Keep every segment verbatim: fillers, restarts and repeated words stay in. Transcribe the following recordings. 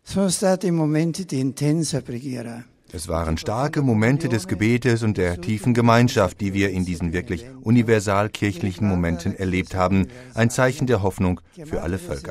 Sono stati momenti di intensa preghiera. Es waren starke Momente des Gebetes und der tiefen Gemeinschaft, die wir in diesen wirklich universal kirchlichen Momenten erlebt haben. Ein Zeichen der Hoffnung für alle Völker.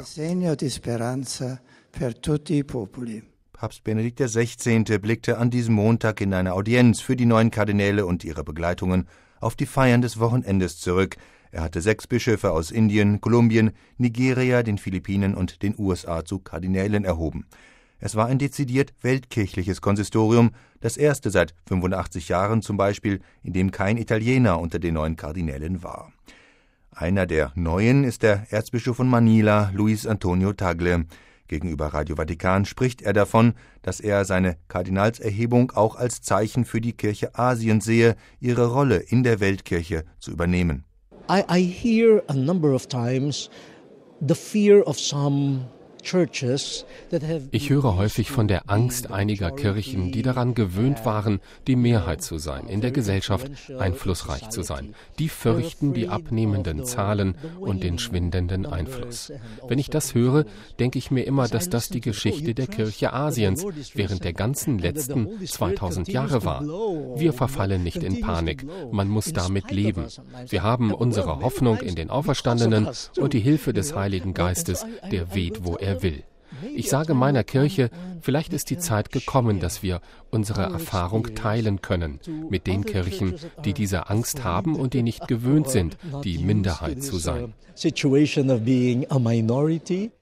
Papst Benedikt der Sechzehnte blickte an diesem Montag in einer Audienz für die neuen Kardinäle und ihre Begleitungen auf die Feiern des Wochenendes zurück. Er hatte sechs Bischöfe aus Indien, Kolumbien, Nigeria, den Philippinen und den U S A zu Kardinälen erhoben. Es war ein dezidiert weltkirchliches Konsistorium, das erste seit fünfundachtzig Jahren zum Beispiel, in dem kein Italiener unter den neuen Kardinälen war. Einer der Neuen ist der Erzbischof von Manila, Luis Antonio Tagle. Gegenüber Radio Vatikan spricht er davon, dass er seine Kardinalserhebung auch als Zeichen für die Kirche Asiens sehe, ihre Rolle in der Weltkirche zu übernehmen. I, I hear a number of times the fear of some Ich höre häufig von der Angst einiger Kirchen, die daran gewöhnt waren, die Mehrheit zu sein, in der Gesellschaft einflussreich zu sein. Die fürchten die abnehmenden Zahlen und den schwindenden Einfluss. Wenn ich das höre, denke ich mir immer, dass das die Geschichte der Kirche Asiens während der ganzen letzten zweitausend Jahre war. Wir verfallen nicht in Panik. Man muss damit leben. Wir haben unsere Hoffnung in den Auferstandenen und die Hilfe des Heiligen Geistes, der weht, wo er will. Ich sage meiner Kirche, vielleicht ist die Zeit gekommen, dass wir unsere Erfahrung teilen können mit den Kirchen, die diese Angst haben und die nicht gewöhnt sind, die Minderheit zu sein.